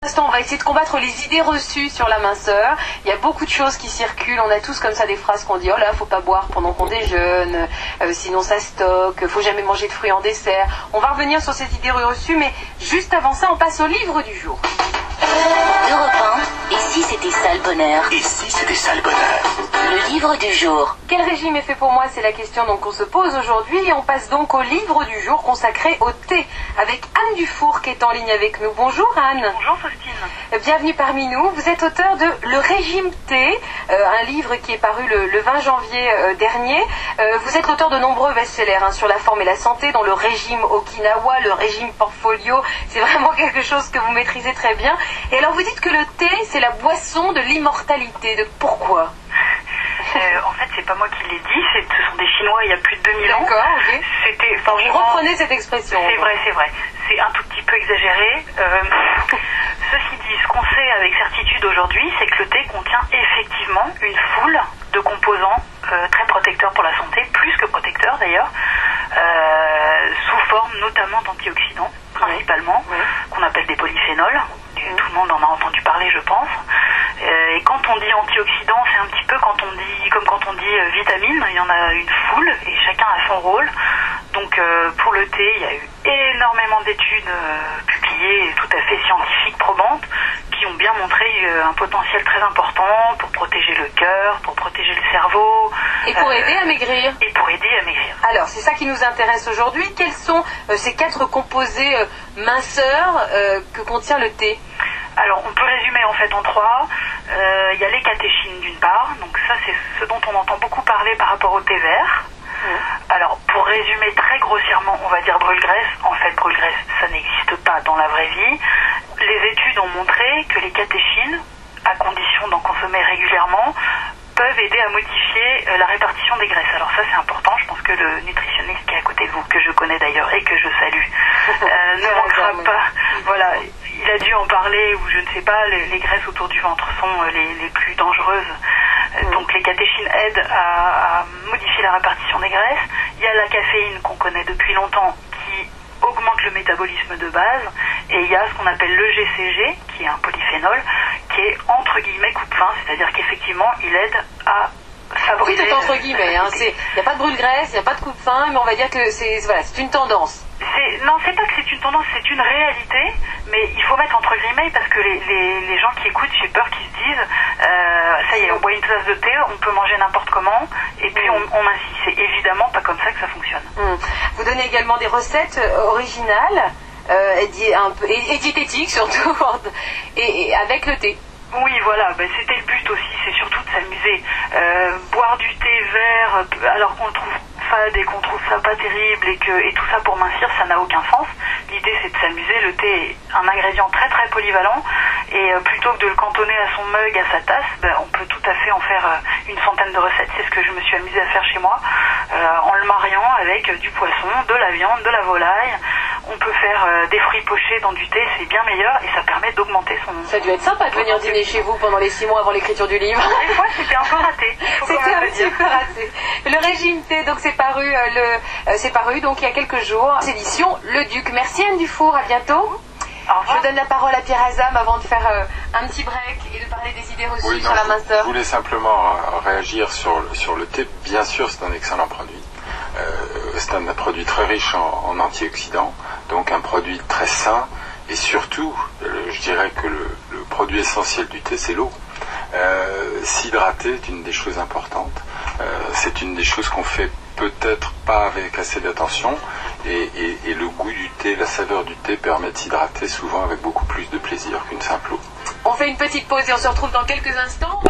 On va essayer de combattre les idées reçues sur la minceur. Il y a beaucoup de choses qui circulent. On a tous comme ça des phrases qu'on dit: oh là, faut pas boire pendant qu'on déjeune, sinon ça stocke, faut jamais manger de fruits en dessert. On va revenir sur ces idées reçues, mais juste avant ça, on passe au livre du jour. Europe 1, et si c'était ça le bonheur? Et si c'était ça le bonheur? Le livre du jour. Quel régime est fait pour moi? C'est la question qu'on se pose aujourd'hui. Et on passe donc au livre du jour consacré au thé, avec Anne Dufour qui est en ligne avec nous. Bonjour Anne. Bonjour Faustine. Bienvenue parmi nous. Vous êtes auteur de Le régime thé, un livre qui est paru le 20 janvier dernier. Vous êtes l'auteur de nombreux best-sellers sur la forme et la santé, dont le régime Okinawa, le régime Portfolio. C'est vraiment quelque chose que vous maîtrisez très bien. Et alors vous dites que le thé, c'est la boisson de l'immortalité. Pourquoi? En fait, c'est pas moi qui l'ai dit, ce sont des Chinois il y a plus de 2000 ans. D'accord, ok. C'était, Vous reprenez cette expression. C'est vrai, c'est vrai. C'est un tout petit peu exagéré. Ceci dit, ce qu'on sait avec certitude aujourd'hui, c'est que le thé contient effectivement une foule de composants très protecteurs pour la santé, plus que protecteurs d'ailleurs, sous forme notamment d'antioxydants, principalement, qu'on appelle des polyphénols. Tout le monde en a entendu parler, je pense. Et quand on dit antioxydants, c'est un petit peu comme quand on dit vitamines. Il y en a une foule et chacun a son rôle. Donc pour le thé, il y a eu énormément d'études publiées, tout à fait scientifiques, probantes, qui ont bien montré un potentiel très important pour protéger le cœur, pour protéger le cerveau. Et pour aider à maigrir. Et pour aider à maigrir. Alors, c'est ça qui nous intéresse aujourd'hui. Quels sont ces 4 composés minceurs que contient le thé? Alors, on peut résumer en fait en 3. Il y a les catéchines d'une part. Donc ça, c'est ce dont on entend beaucoup parler par rapport au thé vert. Alors, pour résumer très grossièrement, on va dire brûle-graisse. En fait, brûle-graisse, ça n'existe pas dans la vraie vie. Les études ont montré que les catéchines, à condition d'en consommer régulièrement, peuvent aider à modifier la répartition des graisses. Alors ça, c'est important. Je pense que le nutritionniste qui est à côté de vous, que je connais d'ailleurs et que je salue, ne manquera pas. Voilà, il a dû en parler, ou je ne sais pas, les graisses autour du ventre sont les plus dangereuses. Donc les catéchines aident à modifier la répartition des graisses. Il y a la caféine qu'on connaît depuis longtemps qui augmente le métabolisme de base, et il y a ce qu'on appelle le GCG, qui est un polyphénol, qui est entre guillemets coupe-faim, c'est-à-dire qu'effectivement il aide à favoriser... Oui, c'est entre guillemets, il n'y a pas de brûle-graisse, il n'y a pas de coupe-faim, mais on va dire que c'est une tendance. Non, c'est pas que c'est une tendance, c'est une réalité, mais il faut mettre entre guillemets parce que les gens qui écoutent, j'ai peur qu'ils se disent ça y est, on boit une tasse de thé, on peut manger n'importe comment, et puis on insiste. C'est évidemment pas comme ça que ça fonctionne. Vous donnez également des recettes originales et diététiques surtout, et avec le thé. Oui, voilà, c'était le but aussi, c'est surtout de s'amuser. Boire du thé vert alors qu'on le trouve fade et qu'on trouve ça pas terrible et tout ça pour mincir, ça n'a aucun sens. L'idée, c'est de s'amuser. Le thé est un ingrédient très très polyvalent, et plutôt que de le cantonner à son mug, à sa tasse, on peut tout à fait en faire une centaine de recettes. C'est ce que je me suis amusée à faire chez moi, en le mariant avec du poisson, de la viande, de la volaille. On peut faire des fruits pochés dans du thé, c'est bien meilleur, et ça permet d'augmenter son... Ça a dû être sympa de venir dîner chez vous pendant les 6 mois avant l'écriture du livre. Des fois, c'était un peu raté. C'était un petit peu raté. Le régime thé, donc c'est paru donc il y a quelques jours. C'est l'édition Le Duc. Merci Anne Dufour, à bientôt. Je donne la parole à Pierre Azam avant de faire un petit break et de parler des idées reçues sur la minceur. Je voulais simplement réagir sur le thé. Bien sûr, c'est un excellent produit. C'est un produit très riche en antioxydants, donc un produit très sain, et surtout, je dirais que le produit essentiel du thé, c'est l'eau. S'hydrater est une des choses importantes. C'est une des choses qu'on fait peut-être pas avec assez d'attention, et le goût du thé, la saveur du thé permet de s'hydrater souvent avec beaucoup plus de plaisir qu'une simple eau. On fait une petite pause et on se retrouve dans quelques instants.